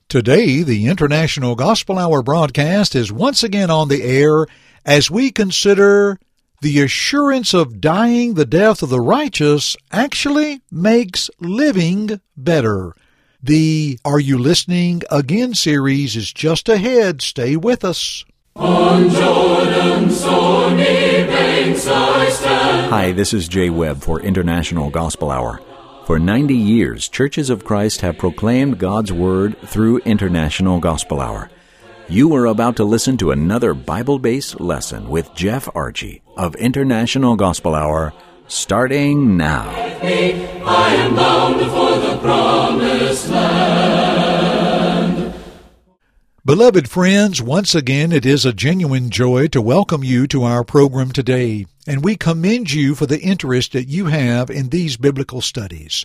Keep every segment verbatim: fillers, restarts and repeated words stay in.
Today, the International Gospel Hour broadcast is once again on the air as we consider the assurance of dying the death of the righteous actually makes living better. The Are You Listening Again series is just ahead. Stay with us. On Jordan's stormy banks I stand. Hi, this is Jay Webb for International Gospel Hour. For ninety years, Churches of Christ have proclaimed God's Word through International Gospel Hour. You are about to listen to another Bible-based lesson with Jeff Archie of International Gospel Hour, starting now. I am bound for the promised land. Beloved friends, once again it is a genuine joy to welcome you to our program today, and we commend you for the interest that you have in these biblical studies.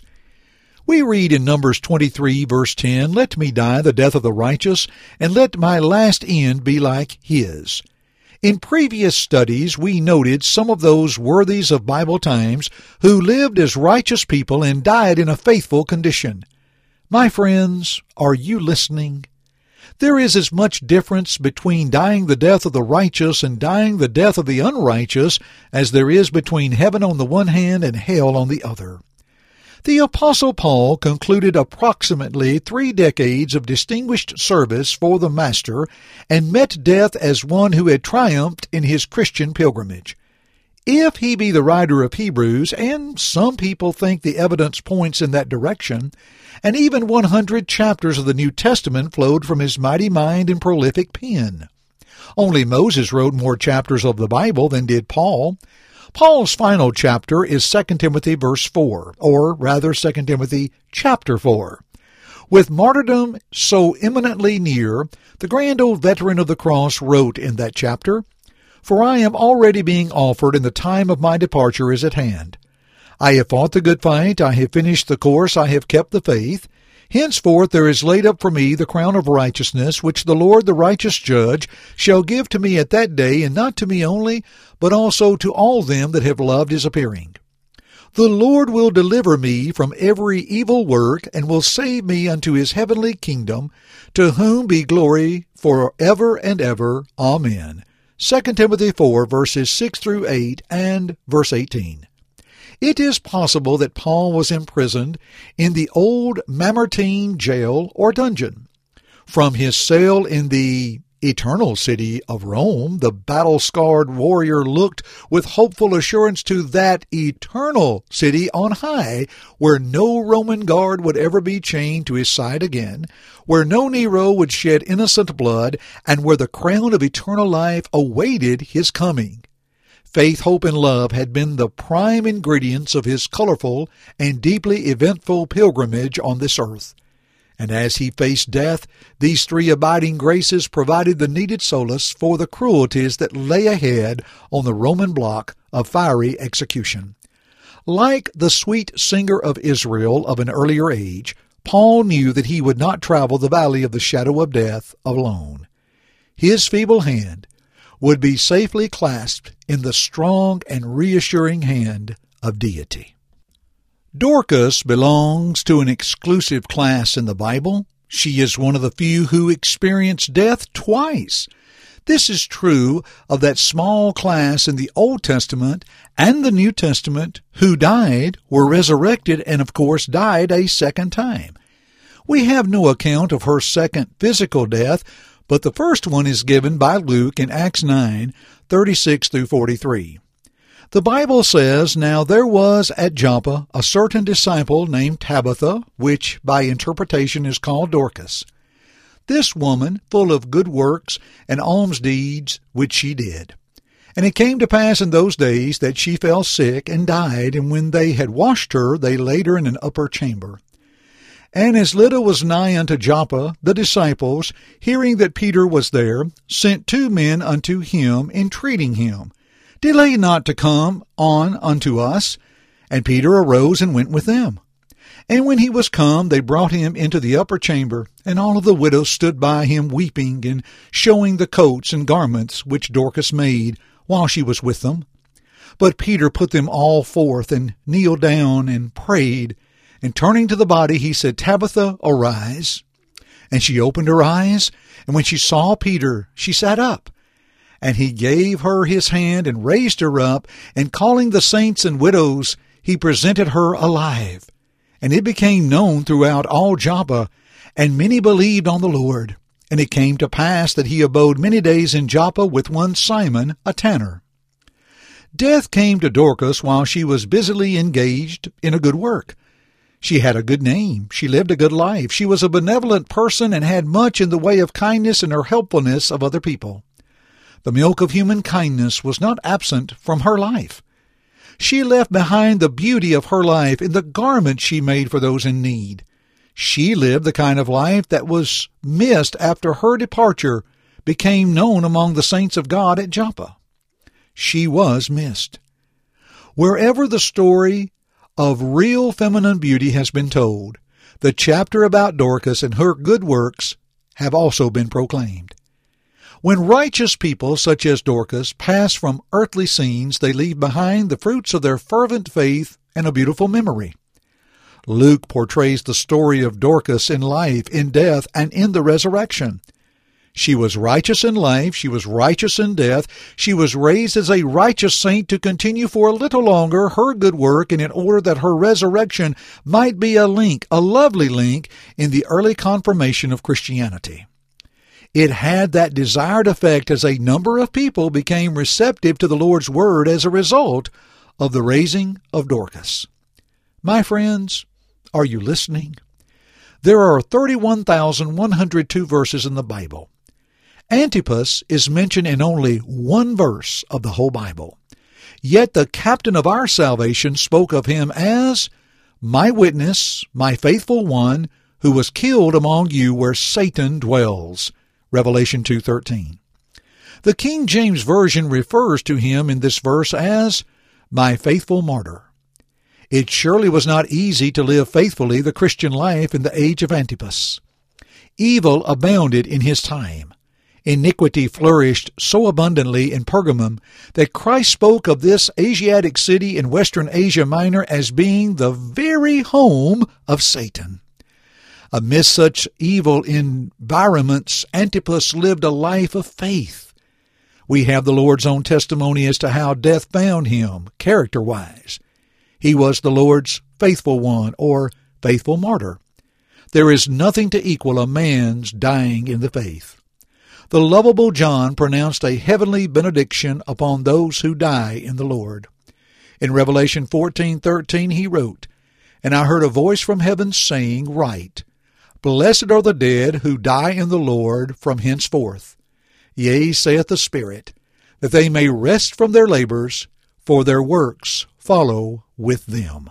We read in Numbers twenty-three, verse ten, "Let me die the death of the righteous, and let my last end be like his." In previous studies, we noted some of those worthies of Bible times who lived as righteous people and died in a faithful condition. My friends, are you listening? There is as much difference between dying the death of the righteous and dying the death of the unrighteous as there is between heaven on the one hand and hell on the other. The Apostle Paul concluded approximately three decades of distinguished service for the Master and met death as one who had triumphed in his Christian pilgrimage. If he be the writer of Hebrews, and some people think the evidence points in that direction, and even one hundred chapters of the New Testament flowed from his mighty mind and prolific pen. Only Moses wrote more chapters of the Bible than did Paul. Paul's final chapter is Second Timothy verse four, or rather Second Timothy chapter four. With martyrdom so imminently near, the grand old veteran of the cross wrote in that chapter, "For I am already being offered, and the time of my departure is at hand. I have fought the good fight, I have finished the course, I have kept the faith. Henceforth there is laid up for me the crown of righteousness, which the Lord the righteous judge shall give to me at that day, and not to me only, but also to all them that have loved his appearing. The Lord will deliver me from every evil work, and will save me unto his heavenly kingdom, to whom be glory for ever and ever. Amen." Second Timothy four, verses six through eight, and verse eighteen. It is possible that Paul was imprisoned in the old Mamertine jail or dungeon. From his cell in the eternal city of Rome, the battle-scarred warrior looked with hopeful assurance to that eternal city on high, where no Roman guard would ever be chained to his side again, where no Nero would shed innocent blood, and where the crown of eternal life awaited his coming. Faith, hope, and love had been the prime ingredients of his colorful and deeply eventful pilgrimage on this earth. And as he faced death, these three abiding graces provided the needed solace for the cruelties that lay ahead on the Roman block of fiery execution. Like the sweet singer of Israel of an earlier age, Paul knew that he would not travel the valley of the shadow of death alone. His feeble hand would be safely clasped in the strong and reassuring hand of deity. Dorcas belongs to an exclusive class in the Bible. She is one of the few who experienced death twice. This is true of that small class in the Old Testament and the New Testament who died, were resurrected, and of course died a second time. We have no account of her second physical death, but the first one is given by Luke in Acts nine, thirty-six through forty-three. The Bible says, "Now there was at Joppa a certain disciple named Tabitha, which by interpretation is called Dorcas. This woman, full of good works and alms deeds, which she did. And it came to pass in those days that she fell sick and died, and when they had washed her, they laid her in an upper chamber. And as Lydda was nigh unto Joppa, the disciples, hearing that Peter was there, sent two men unto him, entreating him, Delay not to come on unto us. And Peter arose and went with them. And when he was come, they brought him into the upper chamber, and all of the widows stood by him weeping, and showing the coats and garments which Dorcas made while she was with them. But Peter put them all forth, and kneeled down, and prayed. And turning to the body, he said, Tabitha, arise. And she opened her eyes, and when she saw Peter, she sat up. And he gave her his hand and raised her up, and calling the saints and widows, he presented her alive. And it became known throughout all Joppa, and many believed on the Lord. And it came to pass that he abode many days in Joppa with one Simon, a tanner. Death came to Dorcas while she was busily engaged in a good work. She had a good name. She lived a good life. She was a benevolent person and had much in the way of kindness in her helpfulness of other people. The milk of human kindness was not absent from her life. She left behind the beauty of her life in the garments she made for those in need. She lived the kind of life that was missed after her departure became known among the saints of God at Joppa. She was missed. Wherever the story of real feminine beauty has been told, the chapter about Dorcas and her good works have also been proclaimed. When righteous people such as Dorcas pass from earthly scenes, they leave behind the fruits of their fervent faith and a beautiful memory. Luke portrays the story of Dorcas in life, in death, and in the resurrection. She was righteous in life, she was righteous in death, she was raised as a righteous saint to continue for a little longer her good work, and in order that her resurrection might be a link, a lovely link, in the early confirmation of Christianity. It had that desired effect as a number of people became receptive to the Lord's word as a result of the raising of Dorcas. My friends, are you listening? There are thirty-one thousand one hundred two verses in the Bible. Antipas is mentioned in only one verse of the whole Bible. Yet the captain of our salvation spoke of him as my witness, my faithful one, who was killed among you where Satan dwells. Revelation two thirteen. The King James Version refers to him in this verse as my faithful martyr. It surely was not easy to live faithfully the Christian life in the age of Antipas. Evil abounded in his time. Iniquity flourished so abundantly in Pergamum that Christ spoke of this Asiatic city in Western Asia Minor as being the very home of Satan. Amidst such evil environments, Antipas lived a life of faith. We have the Lord's own testimony as to how death found him, character-wise. He was the Lord's faithful one, or faithful martyr. There is nothing to equal a man's dying in the faith. The lovable John pronounced a heavenly benediction upon those who die in the Lord. In Revelation fourteen thirteen he wrote, And I heard a voice from heaven saying, Write, Blessed are the dead who die in the Lord from henceforth. Yea, saith the Spirit, that they may rest from their labors, for their works follow with them.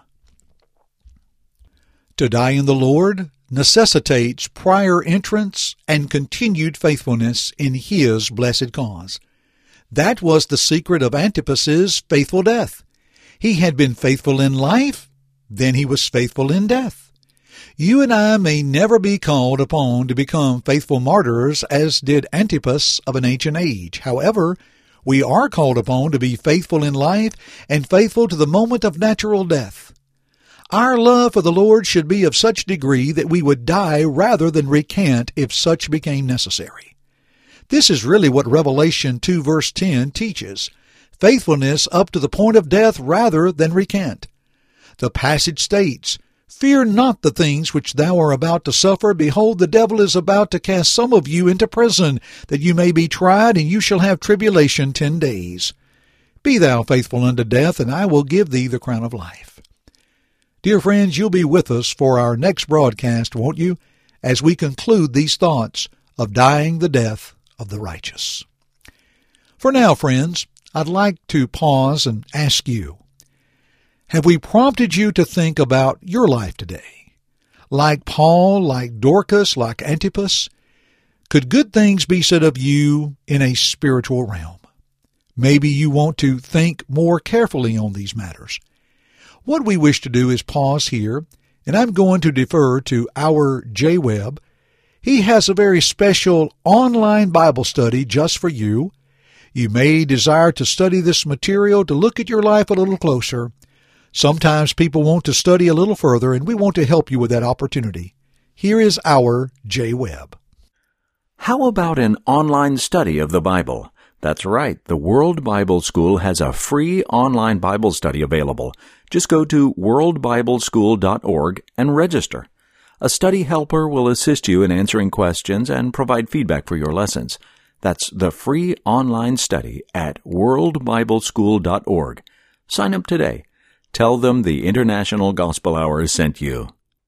To die in the Lord necessitates prior entrance and continued faithfulness in His blessed cause. That was the secret of Antipas's faithful death. He had been faithful in life, then he was faithful in death. You and I may never be called upon to become faithful martyrs as did Antipas of an ancient age. However, we are called upon to be faithful in life and faithful to the moment of natural death. Our love for the Lord should be of such degree that we would die rather than recant if such became necessary. This is really what Revelation two verse ten teaches, faithfulness up to the point of death rather than recant. The passage states, Fear not the things which thou art about to suffer. Behold, the devil is about to cast some of you into prison, that you may be tried, and you shall have tribulation ten days. Be thou faithful unto death, and I will give thee the crown of life. Dear friends, you'll be with us for our next broadcast, won't you, as we conclude these thoughts of dying the death of the righteous. For now, friends, I'd like to pause and ask you, have we prompted you to think about your life today? Like Paul, like Dorcas, like Antipas, could good things be said of you in a spiritual realm? Maybe you want to think more carefully on these matters. What we wish to do is pause here, and I'm going to defer to our J. Webb. He has a very special online Bible study just for you. You may desire to study this material to look at your life a little closer. Sometimes people want to study a little further, and we want to help you with that opportunity. Here is our Jay Webb. How about an online study of the Bible? That's right, the World Bible School has a free online Bible study available. Just go to world bible school dot org and register. A study helper will assist you in answering questions and provide feedback for your lessons. That's the free online study at world bible school dot org. Sign up today. Tell them the International Gospel Hour sent you.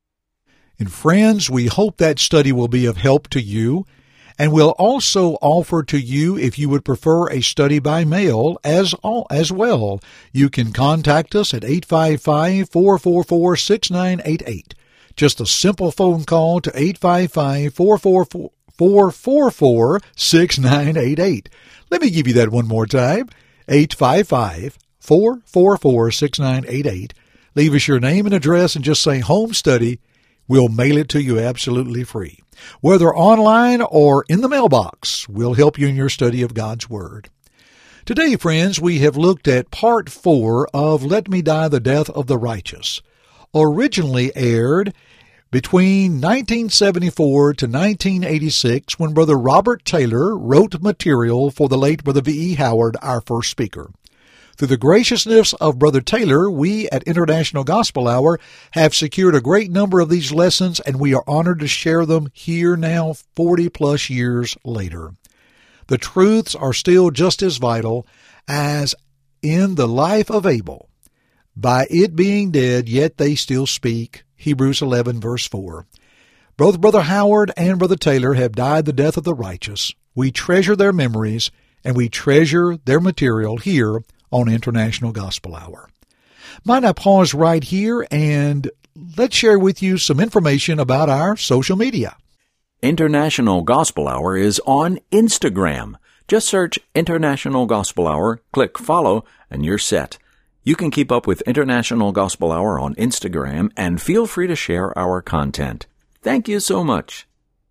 And friends, we hope that study will be of help to you. And we'll also offer to you, if you would prefer a study by mail as as well, you can contact us at eight five five, four four four, six nine eight eight. Just a simple phone call to eight five five, four four four, four four four, six nine eight eight. Let me give you that one more time, eight five five, four four four, six nine eight eight. Leave us your name and address and just say home study. We'll mail it to you absolutely free. Whether online or in the mailbox, we'll help you in your study of God's Word. Today, friends, we have looked at part four of Let Me Die the Death of the Righteous. Originally aired between nineteen seventy-four to nineteen eighty-six when Brother Robert Taylor wrote material for the late Brother V E Howard, our first speaker. Through the graciousness of Brother Taylor, we at International Gospel Hour have secured a great number of these lessons, and we are honored to share them here now forty plus years later. The truths are still just as vital as in the life of Abel. By it being dead, yet they still speak, Hebrews eleven, verse four. Both Brother Howard and Brother Taylor have died the death of the righteous. We treasure their memories, and we treasure their material here on International Gospel Hour. Might I pause right here and let's share with you some information about our social media. International Gospel Hour is on Instagram. Just search International Gospel Hour, click follow, and you're set. You can keep up with International Gospel Hour on Instagram and feel free to share our content. Thank you so much.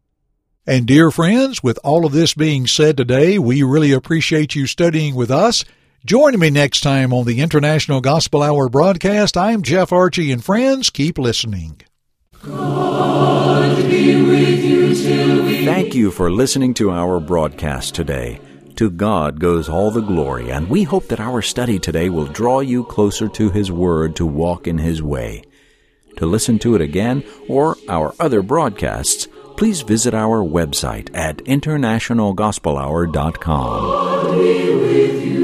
And dear friends, with all of this being said today, we really appreciate you studying with us. Join me next time on the International Gospel Hour broadcast. I'm Jeff Archie, and friends, keep listening. God be with you till we... Thank you for listening to our broadcast today. To God goes all the glory, and we hope that our study today will draw you closer to His Word to walk in His way. To listen to it again or our other broadcasts, please visit our website at international gospel hour dot com. God be with you.